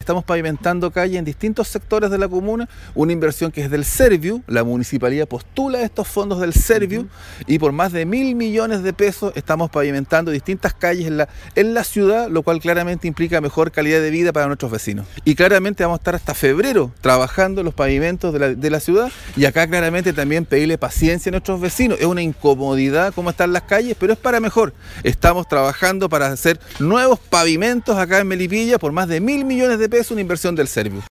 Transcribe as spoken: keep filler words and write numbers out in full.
estamos pavimentando calles en distintos sectores de la comuna, una inversión que es del Serviu, la municipalidad postula estos fondos del Serviu, uh-huh. y por más de mil millones de pesos estamos pavimentando distintas calles en la, en la ciudad, lo cual claramente implica mejor calidad de vida para nuestros vecinos. Y claramente vamos a estar hasta febrero trabajando los pavimentos de la, de la ciudad, y acá claramente también pedirle paciencia a nuestros vecinos. Es una incomodidad cómo están las calles, pero es para mejor. Estamos trabajando para hacer nuevos pavimentos acá en Melipilla por más de mil millones de pesos, una inversión del Serviu.